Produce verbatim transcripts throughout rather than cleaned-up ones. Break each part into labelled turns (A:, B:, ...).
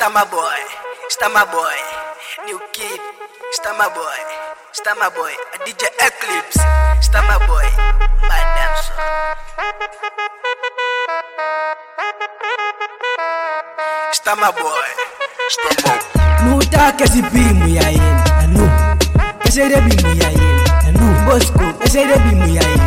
A: Stammer boy, Stammer boy, new kid, Stammer boy, Stammer boy, a D J Eclipse, Stammer boy, madam son. Stammer boy, Stammer.
B: Nuta kasi bimu ya yin, anu. Kasi de bimu ya yin, anu. Bosco, kasi de bimu ya yin.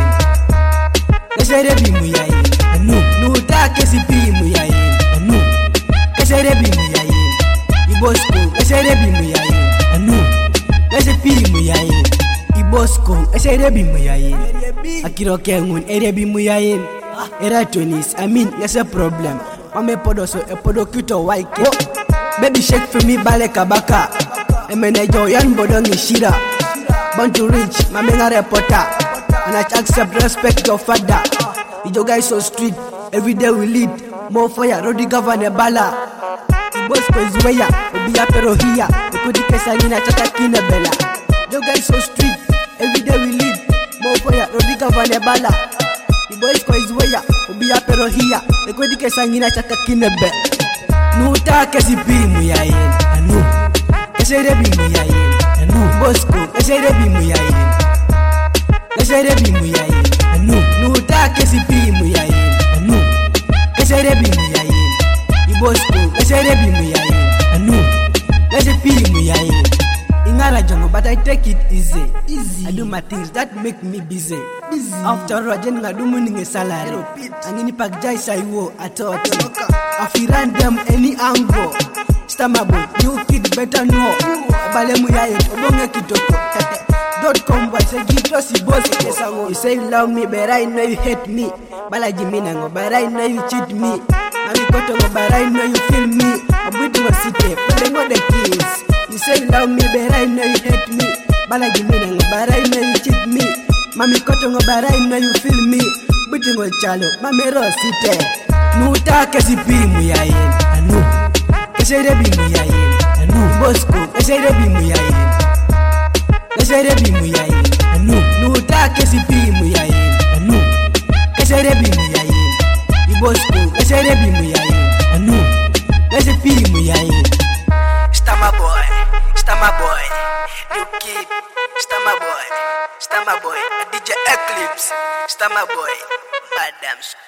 B: Kasi de bimu ya yin, anu. Nuta kasi bimu ya yin, anu. Kasi de bimu ya yin. Ibosco, kasi de bimu ya yin, anu. Kasi bimu ya yin. Ibosco, kasi de bimu ya yin. Akiro kengun, ere bimu ya yin. Era Tunis, I mean, there's a problem. Mame podoso, e podokito waike. Baby shake for me bale kabaka. Emenejo yan bodong ishira. Born to rich, mame nga reporter. And I accept respect your father. You guys so street, every day we lead. More fire, Rodi governor bala. Bosco is where Obi apero here. The kudi kesangina chata kine bella. You guys so street, every day we lead. More fire, Rodi governor bala. The boys ko is where Obi apero here. The kudi kesangina chata kine bella. Nuta kasi bimu ya yin, anu. Kasi de bimu ya yin, anu. Bosco, kasi de bimu ya yin. Kasi de bimu ya yin, anu. Nuta kasi bimu ya yin, anu. Kasi de bimu ya yin. Ibosco, kasi de bimu ya yin, anu. Kasi bimu ya yin. Ingara jongo, but I take it easy. Easy. I do my things that make me busy. Busy. After all, I don't do money salary. Angini pak jai saiwo atoti. Afi random any angle. Stammer boy, you kid better know. Balemu ya yin, obonge kitoko. Don't come by say give us the boss. You say you love me, but I know you hate me. Balaji minango, but I know you cheat me. Mami kotongo, but I know you feel me. Abudu wa city, but they know the keys. You say you love me, but I know you hate me. Balaji minango, but I know you cheat me. Mami kotongo, but I know you feel me. Butingo chalo, mami ro city. Nuta kasi bimu ya yin, anu. Kasi de bimu ya yin, anu. Bosco, kasi de bimu ya yin. Kasi de bimu ya yin, anu. Nuta kasi bimu ya yin, anu. Kasi de bimu ya yin. Ibosco, kasi de bimu ya yin, anu. Kasi bimu ya yin.
A: Stammer boy, Stammer boy, new kid, Stammer boy, Stammer boy, a D J Eclipse, Stammer boy, madam son.